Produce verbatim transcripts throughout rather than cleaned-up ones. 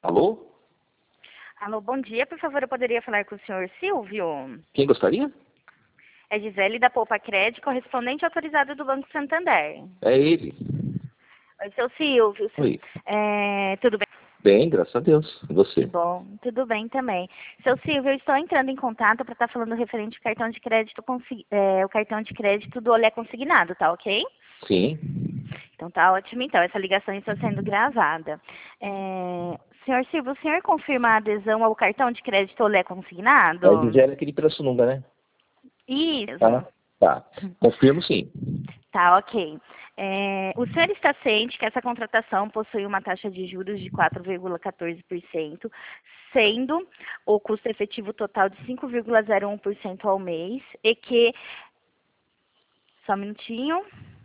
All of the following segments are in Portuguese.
Alô? Alô, bom dia. Por favor, eu poderia falar com o senhor Silvio? Quem gostaria? É Gisele da Poupa Crédito, correspondente autorizado do Banco Santander. É ele. Oi, seu Silvio. Seu- Oi. É, tudo bem? Bem, graças a Deus. E você? Bom, tudo bem também. Seu Silvio, eu estou entrando em contato para estar falando referente ao cartão de crédito, consi- é, o cartão de crédito do Olé Consignado, tá ok? Sim. Então tá ótimo. Então, essa ligação está sendo gravada. É, senhor Silvio, o senhor confirma a adesão ao cartão de crédito Olé Consignado? A Gisele é aquele Pirassununga, né? Isso. Tá. Tá. Confirmo sim. Tá, ok. É, o senhor está ciente que essa contratação possui uma taxa de juros de quatro vírgula quatorze por cento, sendo o custo efetivo total de cinco vírgula zero um por cento ao mês e que... Só um minutinho.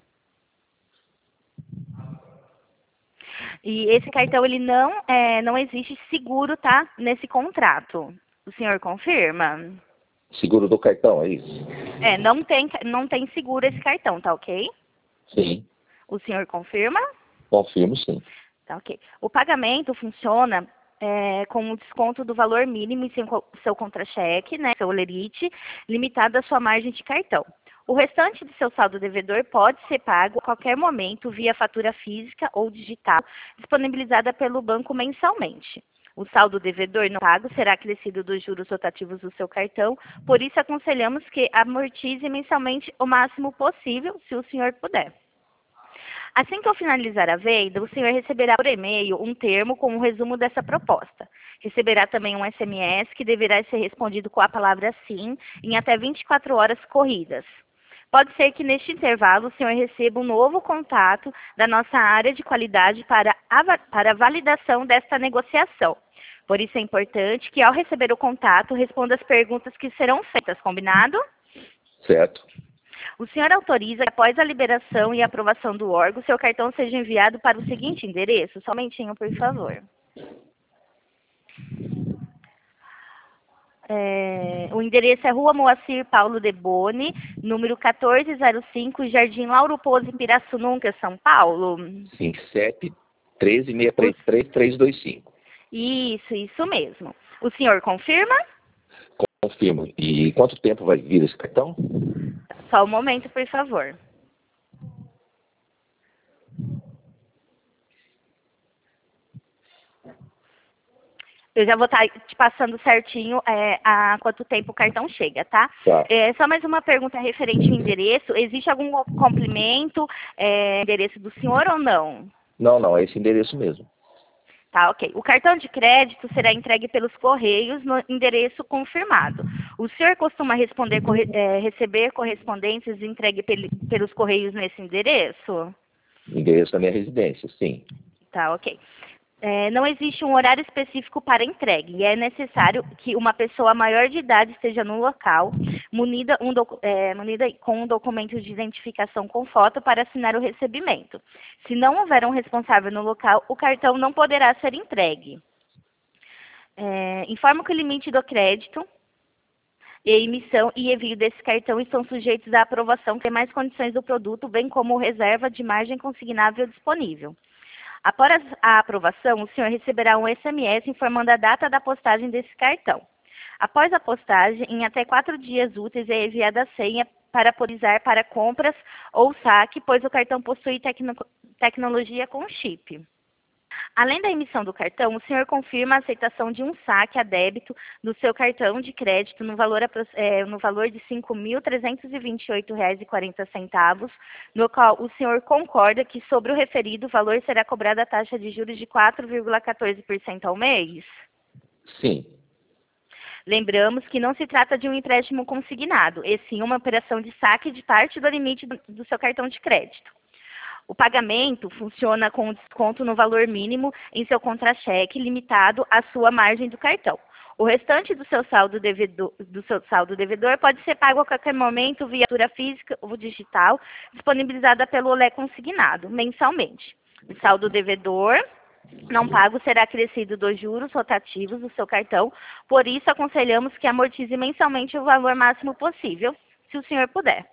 E esse cartão, ele não, é, não existe seguro, tá? Nesse contrato. O senhor confirma? Seguro do cartão, é isso? É, não tem, não tem seguro esse cartão, tá ok? Sim. O senhor confirma? Confirmo sim. Tá, ok. O pagamento funciona é, com o desconto do valor mínimo em seu, co- seu contra-cheque, né, seu lerite, limitado à sua margem de cartão. O restante do seu saldo devedor pode ser pago a qualquer momento via fatura física ou digital, disponibilizada pelo banco mensalmente. O saldo devedor não pago será acrescido dos juros rotativos do seu cartão, por isso aconselhamos que amortize mensalmente o máximo possível, se o senhor puder. Assim que eu finalizar a venda, o senhor receberá por e-mail um termo com um resumo dessa proposta. Receberá também um S M S que deverá ser respondido com a palavra sim em até vinte e quatro horas corridas. Pode ser que neste intervalo o senhor receba um novo contato da nossa área de qualidade para a, va- para a validação desta negociação. Por isso é importante que, ao receber o contato, responda as perguntas que serão feitas, combinado? Certo. O senhor autoriza que, após a liberação e aprovação do órgão, seu cartão seja enviado para o seguinte endereço? Só um momentinho, por favor. É, o endereço é Rua Moacir Paulo de Boni, número quatorze zero cinco, Jardim Lauro Pouso, em Pirassununga, São Paulo. Sim. sete treze seis O- três três três dois cinco. Isso, isso mesmo. O senhor confirma? Confirmo. E quanto tempo vai vir esse cartão? Só um momento, por favor. Eu já vou estar te passando certinho é, a quanto tempo o cartão chega, tá? Tá. É, só mais uma pergunta referente ao endereço. Existe algum complemento, é, endereço do senhor ou não? Não, não. É esse endereço mesmo. Tá, ok. O cartão de crédito será entregue pelos correios no endereço confirmado. O senhor costuma responder, corre- é, receber correspondências entregue pel- pelos correios nesse endereço? Endereço da minha residência, sim. Tá, ok. É, não existe um horário específico para entrega e é necessário que uma pessoa maior de idade esteja no local, munida, um docu- é, munida com um documento de identificação com foto para assinar o recebimento. Se não houver um responsável no local, o cartão não poderá ser entregue. É, informo que o limite do crédito e emissão e envio desse cartão estão sujeitos à aprovação que tem mais condições do produto, bem como reserva de margem consignável disponível. Após a aprovação, o senhor receberá um S M S informando a data da postagem desse cartão. Após a postagem, em até quatro dias úteis é enviada a senha para autorizar para compras ou saque, pois o cartão possui tecno- tecnologia com chip. Além da emissão do cartão, o senhor confirma a aceitação de um saque a débito do seu cartão de crédito no valor, apro- eh, no valor de cinco mil trezentos e vinte e oito reais e quarenta centavos, no qual o senhor concorda que sobre o referido valor será cobrada a taxa de juros de quatro vírgula quatorze por cento ao mês? Sim. Lembramos que não se trata de um empréstimo consignado, e sim uma operação de saque de parte do limite do, do seu cartão de crédito. O pagamento funciona com desconto no valor mínimo em seu contra-cheque, limitado à sua margem do cartão. O restante do seu saldo devedor, do seu saldo devedor pode ser pago a qualquer momento via fatura física ou digital, disponibilizada pelo Olé Consignado, mensalmente. O saldo devedor não pago será acrescido dos juros rotativos do seu cartão, por isso aconselhamos que amortize mensalmente o valor máximo possível, se o senhor puder.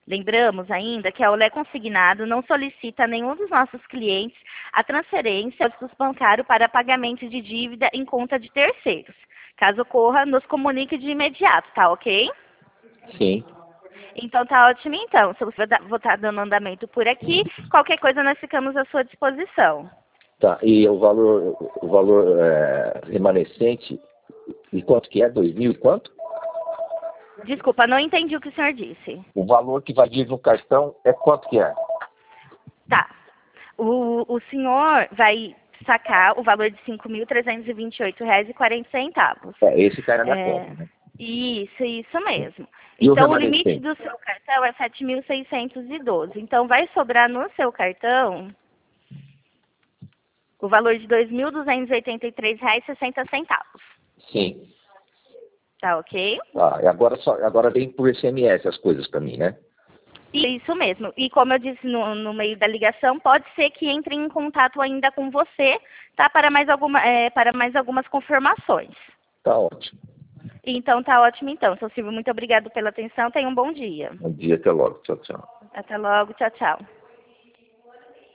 Lembramos ainda que a Olé Consignado não solicita a nenhum dos nossos clientes a transferência de débito bancário para pagamento de dívida em conta de terceiros. Caso ocorra, nos comunique de imediato, tá ok? Sim. Então tá ótimo então. Se você vou estar dando andamento por aqui, qualquer coisa nós ficamos à sua disposição. Tá, e o valor, o valor é, remanescente, e quanto que é? Dois mil e quanto? Desculpa, não entendi o que o senhor disse. O valor que vai vir no cartão é quanto que é? Tá. O, o senhor vai sacar o valor de cinco mil trezentos e vinte e oito reais e quarenta centavos. É, esse cai na minha É, conta, né? Isso, isso mesmo. E o Então, o remanescente? limite do seu cartão é sete mil seiscentos e doze. Então, vai sobrar no seu cartão o valor de dois mil duzentos e oitenta e três reais e sessenta centavos. Sim. Tá ok? Ah, e agora, só, agora vem por S M S as coisas para mim, né? Isso mesmo. E como eu disse no, no meio da ligação, pode ser que entre em contato ainda com você, tá? Para mais, alguma, é, para mais algumas confirmações. Tá ótimo. Então, tá ótimo então. Seu Silvio, muito obrigado pela atenção. Tenha um bom dia. Bom dia, até logo. Tchau, tchau. Até logo. Tchau, tchau.